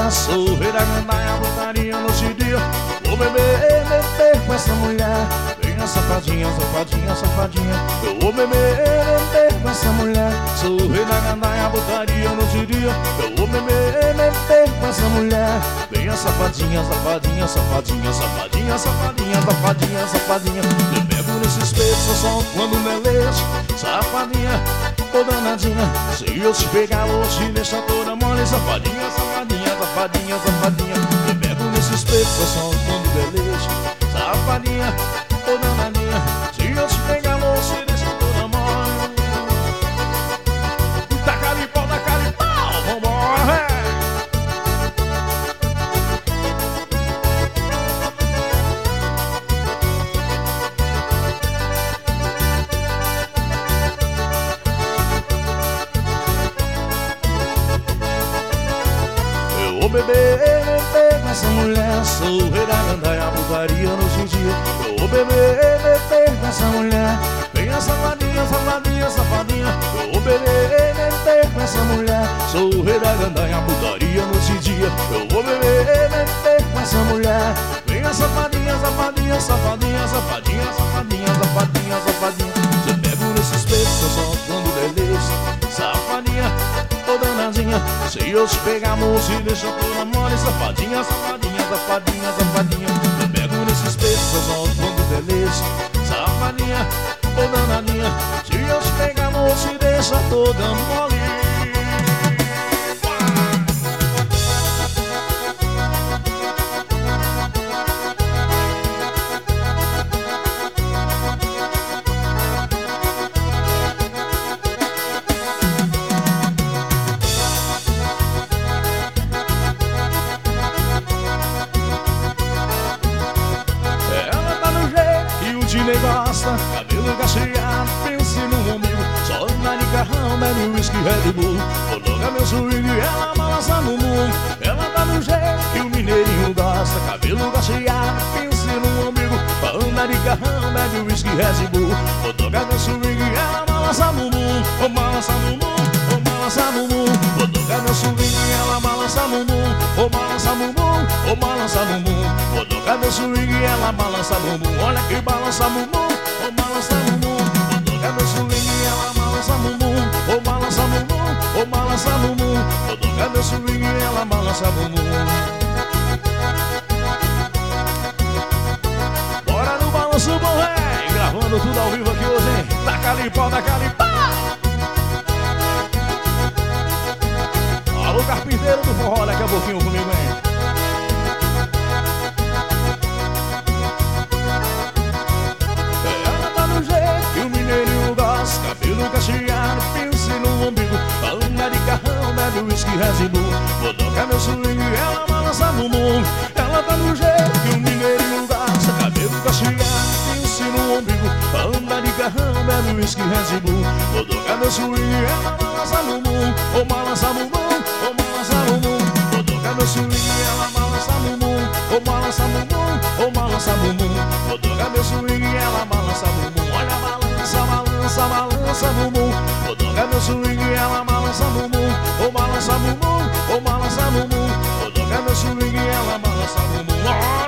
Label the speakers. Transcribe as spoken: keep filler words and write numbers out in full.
Speaker 1: mulher, sou o rei da gandaia, putaria noite e dia. Vou beber, beber com essa mulher. Venha safadinha, safadinha, safadinha. Eu vou beber, beber com essa mulher. Sou o rei da gandaia, putaria noite e dia. Eu vou beber, beber com essa mulher. Venha safadinha, safadinha, safadinha, safadinha, safadinha, safadinha, safadinha. Eu pego nesses peitos, só solto quando beleza. Safadinha, ô danadinha. Se eu te pegar, vou te deixar toda mole. Safadinha, safadinha, safadinha, safadinha. Eu pego nesses peitos, só solto quando beleza. Safadinha, ô danadinha. Se eu te pegar, vou te deixar toda mole. Taca-lhe pau, taca-lhe pau, vambora, véi. Vou beber, beber com essa mulher. Sou o rei da gandaia, putaria noite e dia. Eu vou beber, beber com essa mulher. Venha safadinha, safadinha, safadinha. Eu vou beber, beber com essa mulher. Sou o rei da gandaia, putaria noite e dia. Eu vou beber, beber com essa mulher. Venha safadinha, safadinha, safadinha, safadinha, safadinha, safadinha, safadinha. Eu pego nesses peitos, eu só quando delícia. Safadinha, ô danadinha. Se eu te pegar, moço, e deixa toda mole. Safadinha, safadinha, safadinha, safadinha. Eu pego nesses peitos, eu solto quando delícia. Safadinha, ô danadinha. Se eu te pegar, moço, e deixa toda mole. Nem gosta, cabelo cacheado, pense no umbigo. Só anda de carrão, bebe whisky, Red Bull. Coloca meu swing e ela balança no mundo. Ela tá do jeito que o mineirinho gosta. Cabelo cacheado, pense no umbigo. Só anda de carrão, bebe whisky, Red Bull. Coloca meu swing e ela balança no mundo. Oh, balança no mundo, oh, balança no mundo. Coloca meu swing e ela balança no mundo. Oh, balança no mundo, oh, balança no mundo. Coloca meu swing e ela balança no mundo. Olha que balança no mundo, oh, balança no mundo. Coloca meu swing e ela balança no mundo. Oh, balança no mundo, oh, balança no mundo. Coloca meu swing e ela balança no mundo. Bora no balanço bom, véi. Gravando tudo ao vivo aqui hoje, hein? Taca-lhe pau, taca-lhe pau. Alô, carpinteiro do forró, daqui a pouquinho comigo, hein? Ela tá no jeito que o mineirinho gosta. Cabelo cacheado, pense no umbigo. Anda de carrão, bebe whisky, Red Bull. Coloca meu swing e ela balança no mundo. Ela tá no jeito que o mineirinho gosta. Cabelo cacheado, pense no umbigo. Anda de carrão, bebe whisky, Red Bull. Coloca meu swing e ela balança no mundo. Oh, balança no mundo, oh, balança no mundo. Coloca meu swing e ela balança no mundo. Oh, balança no mundo, oh, balança no mundo. Coloca meu swing e ela balança no mundo. Olha, balança, balança, balança no mundo. Coloca meu swing e ela balança no mundo. Oh, balança no mundo, oh, balança no mundo. Coloca meu swing e ela balança no mundo.